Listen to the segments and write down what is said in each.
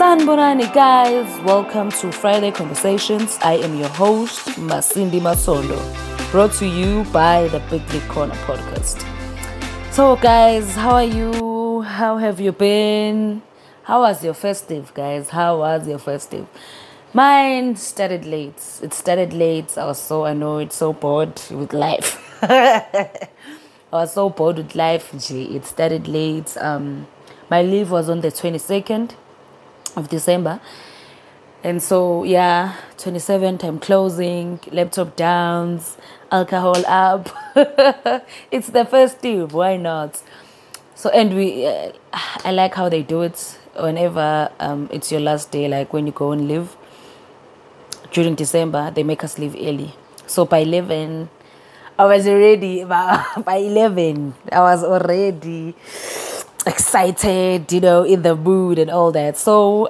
Sanibonani guys, welcome to Friday Conversations. I am your host, Masindi Masondo, brought to you by the Big League Corner podcast. So guys, how are you? How have you been? How was your festive, guys? How was your festive? Mine started late. It started late. I was so annoyed, so bored with life. I was so bored with life. It started late. My leave was on the 22nd of December. And so, 27th, I'm closing, laptop down, alcohol up. It's the festive, why not? So, and I like how they do it whenever it's your last day, like when you go and leave. During December, they make us leave early. So by 11, I was already, by 11, I was already excited, in the mood and all that. So,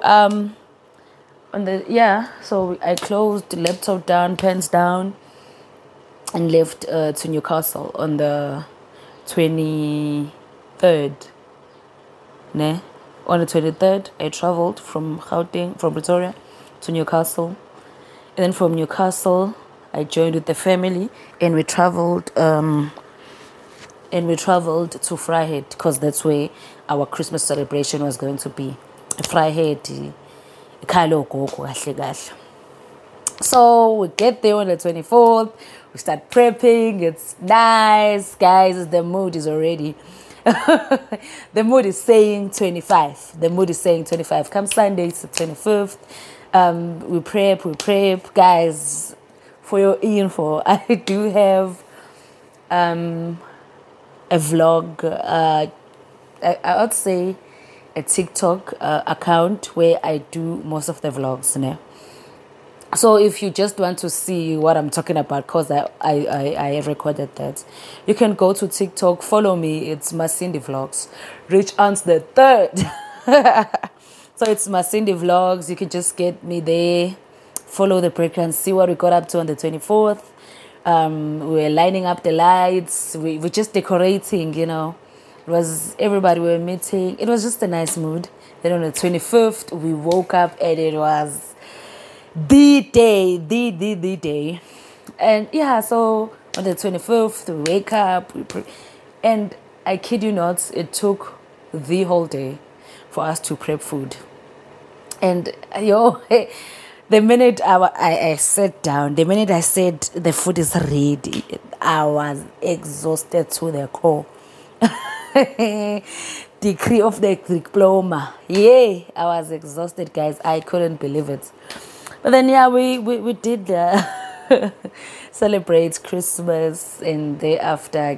so I closed the laptop down, pens down, and left to Newcastle on the 23rd. On the 23rd, I traveled from Pretoria to Newcastle. And then from Newcastle, I joined with the family, and we traveled to Vryheid, because that's where our Christmas celebration was going to be. Vryheid, Kalo Gogo, kahle. So we get there on the 24th. We start prepping. It's nice, guys. The mood is already. The mood is saying 25. The mood is saying 25. Come Sunday, it's the 25th. We prep, guys. For your info, I do have a vlog. I would say a TikTok account where I do most of the vlogs. So if you just want to see what I'm talking about, because I recorded that, you can go to TikTok, follow me. It's Masindi Vlogs. Reach on the 3rd. So it's Masindi Vlogs. You can just get me there, follow the breakdown, see what we got up to on the 24th. We're lining up the lights. We're just decorating, It was everybody we were meeting. It was just a nice mood. Then on the 25th, we woke up and it was the day. And so on the 25th, we wake up, and I kid you not, it took the whole day for us to prep food. And the minute I sat down, the minute I said the food is ready, I was exhausted to the core. Degree of the diploma. I was exhausted, guys. I couldn't believe it. But then, we did celebrate Christmas, and thereafter,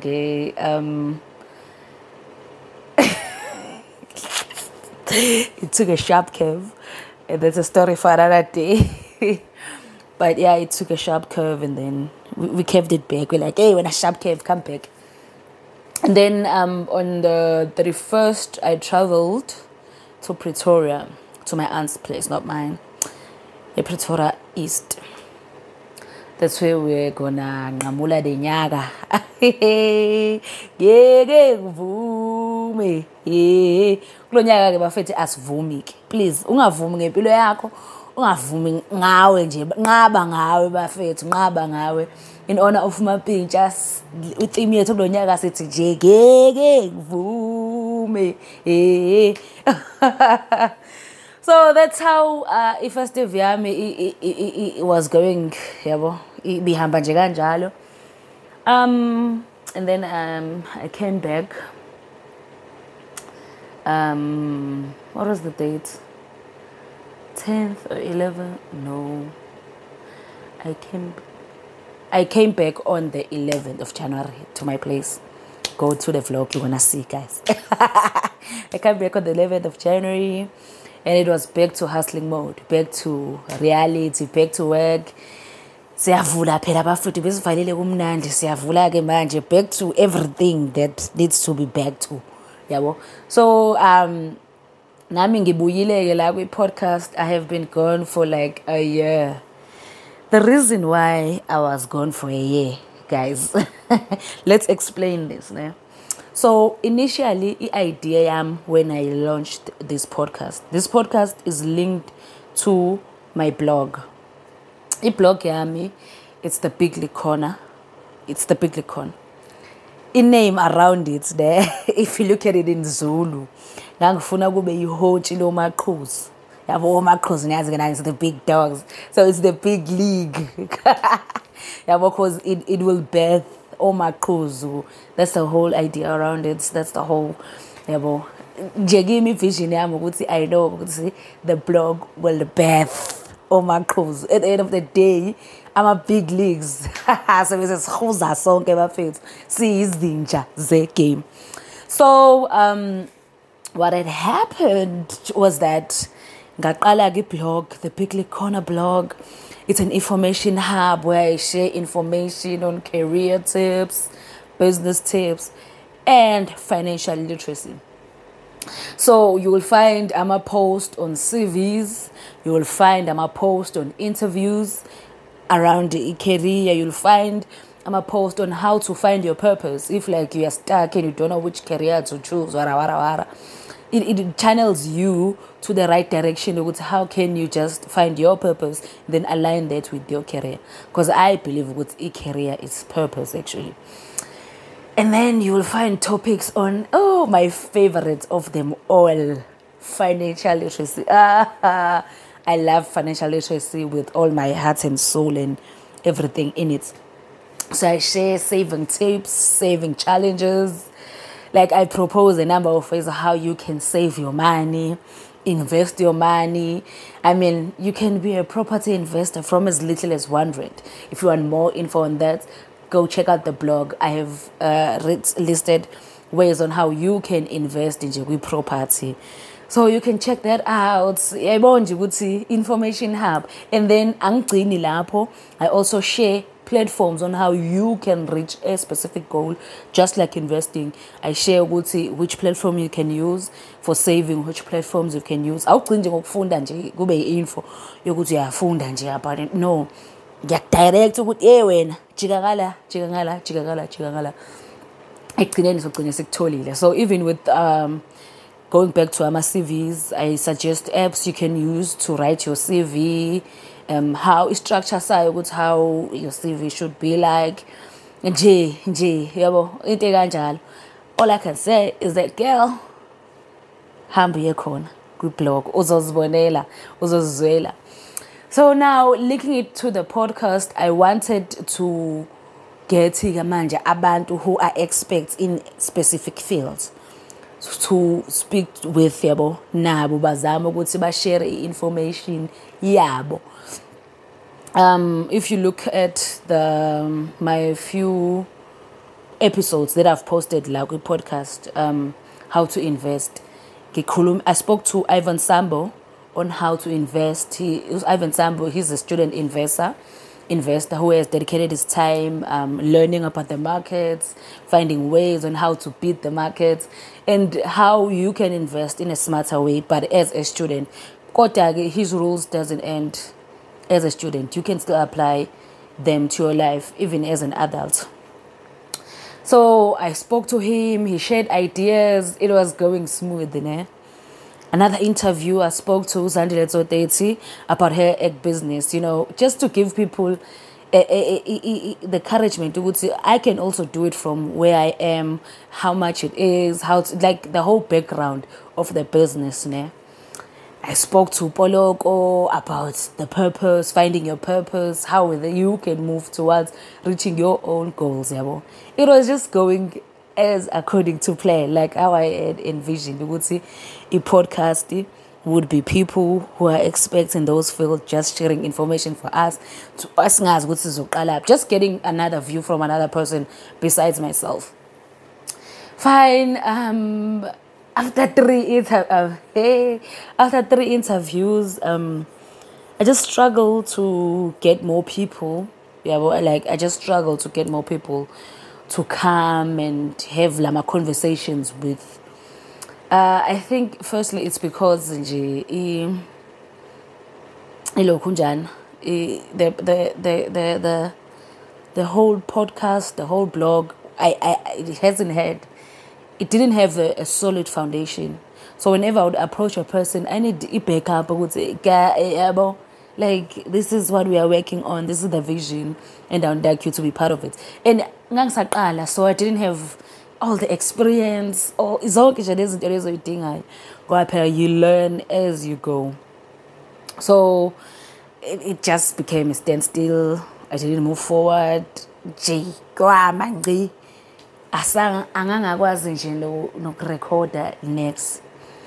it took a sharp curve. And that's a story for another day. But it took a sharp curve, and then we curved it back. We're like, hey, when a sharp curve, come back. And then on the 31st, I traveled to Pretoria, to my aunt's place, not mine. Pretoria East. That's where we're gonna ngamula de nyaga. Ngeke ngivume. Kulo nyaka ke bafethu asivumi ke. Please ungavumi ngempilo yakho, ungavumi ngawe nje. Nqaba ngawe bafethu, nqaba ngawe. In honor of Mapincha, utheme yethu kulo nyaka sithi nje ngeke ngivume. So that's how festive yami it was going, yabo. Bihamba nje kanjalo. And then I came back. What was the date? 10th or 11th? No. I came back on the 11th of January to my place. Go to the vlog, you're gonna see, guys. I came back on the 11th of January. And it was back to hustling mode, back to reality, back to work. Siyavula phela bafuthu besivalile kumnandi, siyavula ke manje, back to everything that needs to be back to. Yabo. So nami ngibuyile ke la kwi podcast. I have been gone for like a year. The reason why I was gone for a year, guys. Let's explain this, So initially, the idea when I launched this podcast is linked to my blog. Blog yami, it's the Bigly Corner. It's the Bigly Corner. In name around it there, if you look at it in Zulu, ngangifuna kube ihotshi lomaqhuzu. Yabo omaqhuzu niyazi it's the big dogs. So it's the big league. Yabo, because it will birth omaqhuzu. That's the whole idea around it. That's the whole yabo. Nje kimi vision yami ukuthi I know ukuthi the blog will birth omaqhuzu. At the end of the day, I'm a big leagues. So it's sikhuza sonke bafethu. Siyizinja ze game. So what had happened was that ngaqala ke blog, the Bigly Corner blog. It's an information hub where I share information on career tips, business tips, and financial literacy. So you will find I'm a post on CVs. You will find I'm a post on interviews around the career. You'll find I'm a post on how to find your purpose. If like you are stuck and you don't know which career to choose, it channels you to the right direction. How can you just find your purpose, then align that with your career? Because I believe what a career is purpose actually. And then you will find topics on, my favorite of them all, financial literacy. I love financial literacy with all my heart and soul and everything in it. So I share saving tips, saving challenges. Like I propose a number of ways of how you can save your money, invest your money. I mean, you can be a property investor from as little as 100. If you want more info on that, go check out the blog. I have listed ways on how you can invest in property. So you can check that out. Information hub. And then I also share platforms on how you can reach a specific goal, just like investing. I share which platform you can use for saving, which platforms you can use. Info no. Direct ukuthi wena jikakala. Ekugcineni sogcina sikutholile. So even with going back to my CVs, I suggest apps you can use to write your CV, how structure sayo ukuthi how your CV should be like. Nje yabo into kanjalo. All I can say is that girl, hamba uye khona ku-blog uzozibonela, uzozizwela. So now, linking it to the podcast, I wanted to get manje abantu who are experts in specific fields to speak with yabo nabo bazama ukuthi ba share information yabo. If you look at my few episodes that I've posted like a podcast, how to invest, I spoke to Ivan Sambo on how to invest. Ivan Sambo, he's a student investor who has dedicated his time learning about the markets, finding ways on how to beat the markets, and how you can invest in a smarter way, but as a student. His rules doesn't end as a student. You can still apply them to your life, even as an adult. So I spoke to him, he shared ideas, it was going smooth, Another interview, I spoke to Zandile Zodeti about her egg business, just to give people the encouragement to say, I can also do it from where I am, how much it is, like the whole background of the business. I spoke to Poloko about the purpose, finding your purpose, how you can move towards reaching your own goals. It was just going as according to plan, like how I had envisioned. You would see a podcast would be people who are experts in those fields just sharing information for us, to asking us what is just getting another view from another person besides myself. Fine. After three interviews, I just struggled to get more people. I just struggled to get more people to come and have lama conversations with. I think firstly it's because the whole podcast, the whole blog, it hasn't had it didn't have a solid foundation. So whenever I would approach a person, I need a backup. I would say, like, this is what we are working on. This is the vision. And I would like you to be part of it. And so I didn't have all the experience. Or you learn as you go. So it just became a standstill. I didn't move forward. Angangakwazi nje nokurekhoda next.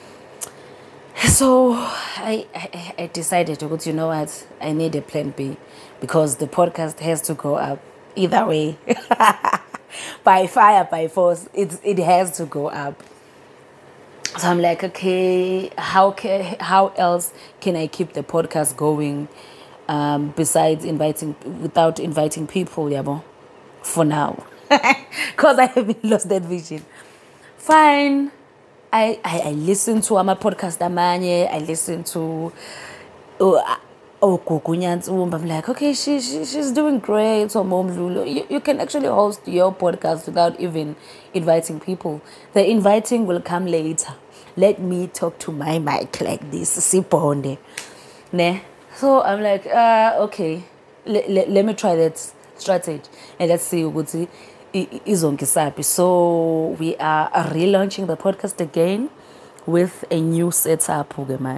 So I decided to go, you know what, I need a plan B because the podcast has to go up either way. By fire, by force, it has to go up. So I'm like, okay, how else can I keep the podcast going besides without inviting people, yabo, for now. Because I haven't lost that vision. Fine. I listen to my podcast amanye. I listen to Gugunyantsumba. I'm like, okay, she's doing great. So Mom Lulu, you can actually host your podcast without even inviting people. The inviting will come later. Let me talk to my mic like this. Sibonde. Ne? So I'm like, okay, let me try that strategy and let's see what izongisapi. So we are relaunching the podcast again with a new setup.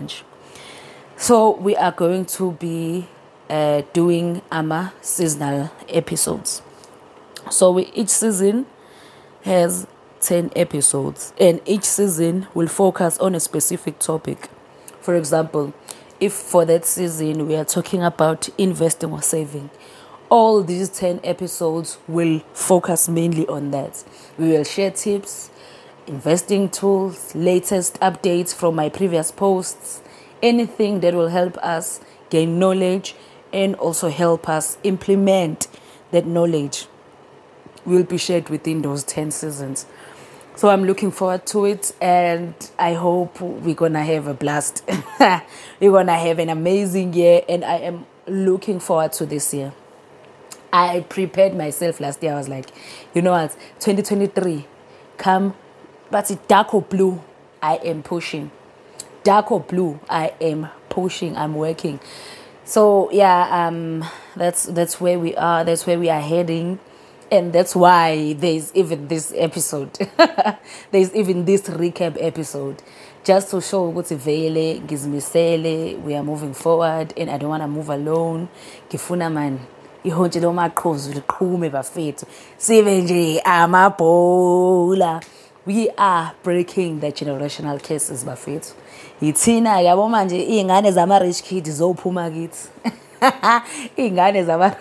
So we are going to be doing seasonal episodes. So each season has 10 episodes and each season will focus on a specific topic. For example, if for that season we are talking about investing or saving, all these 10 episodes will focus mainly on that. We will share tips, investing tools, latest updates from my previous posts, anything that will help us gain knowledge and also help us implement that knowledge will be shared within those 10 seasons. So I'm looking forward to it and I hope we're going to have a blast. We're going to have an amazing year and I am looking forward to this year. I prepared myself last year. I was like, you know what, 2023, come, but it's dark or blue, I am pushing. Dark or blue, I am pushing, I'm working. So yeah, that's where we are, that's where we are heading. And that's why there's even this episode. There's even this recap episode. Just to show ukuthi vele ngizimisele, we are moving forward and I don't want to move alone. Ngifuna man ihontshe lo maqhuzu liqhume bafethu. Sibe nje amabhola. We are breaking the generational curses bafethu. Yithina yabo manje izingane zama rich kids zophuma kithi. Izingane zama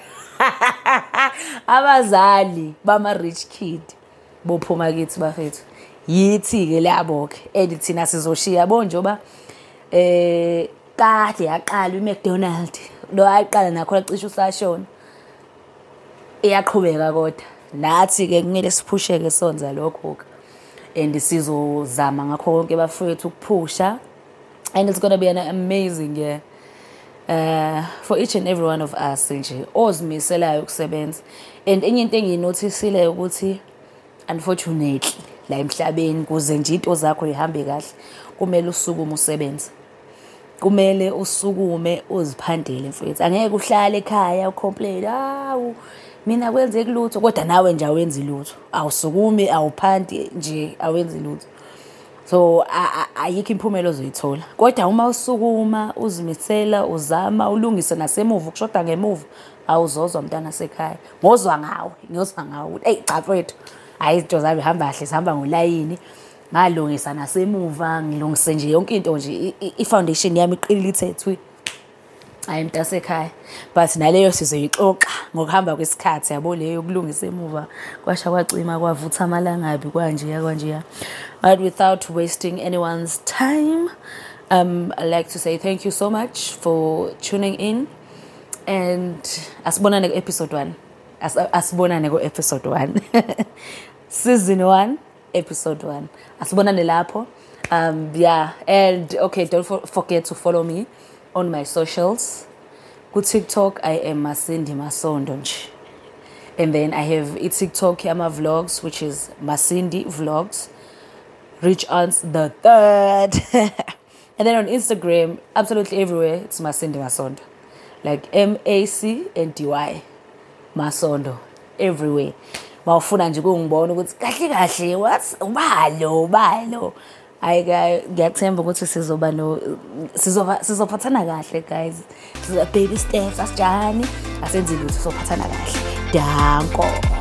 abazali bama rich kid bophuma kithi bafethu. Yithi ke labo ke edithina sizoshiya bonjoba kade yaqala iMcDonald lo ayiqala nakho acishe usashona iyaqhubeka kodwa nathi ke kumele siphusheke sonza lokho and sizozama ngakho konke bafethu ukuphusha and it's going to be an amazing year for each and every one of us nje ozimiselayo ukusebenza. And enye into enginotisile ukuthi unfortunately la emhlabeni kuze nje into zakho ihambe kahle kumele usukume usebenze, kumele usukume uziphandele mfethu. Angeke uhlale ekhaya ucomplain hawu mina kwenze kulutho kodwa nawe nje awenzi lutho, awusukumi awuphandi nje awenzi lutho. So ayikho imphumelo ozoyithola kodwa uma usukuma uzimisela uzama ulungise nasemuva ukushoda ngemuva awuzozwa umntana sekhaya. Ngozwa ngawo hey cha mfethu hayi izinto zami hamba kahle sihamba ngolayini ngalungisa nasemuva ngilungise nje yonke into nje ifoundation yami iqinile ithethwe hayi mntasekhaya. But naleyo sizoyixoxa ngokuhamba kwesikhathi yabo leyo kulungisa emuva kwasha kwacima kwavutha amalangabi kanje. But without wasting anyone's time, I'd like to say thank you so much for tuning in and asibonane episode 1. Asibonane go episode 1. Season 1 episode 1. Asibonane lapho. Yeah, and okay, don't forget to follow me on my socials. Ku TikTok I am Masindi Masondo nje. And then I have a TikTok yama vlogs which is Masindi Vlogs. Rich Aunts the Third. And then on Instagram, absolutely everywhere, it's Masindi Masondo. Like MACNDY Masondo. Everywhere. Mawufuna nje ukungibona ukuthi kahle kahle what ubalo. Hayi ngiyathemba ukuthi sizophathana kahle guys. Siza baby steps asijani. Asenze lutho sizophathana kahle. Danko.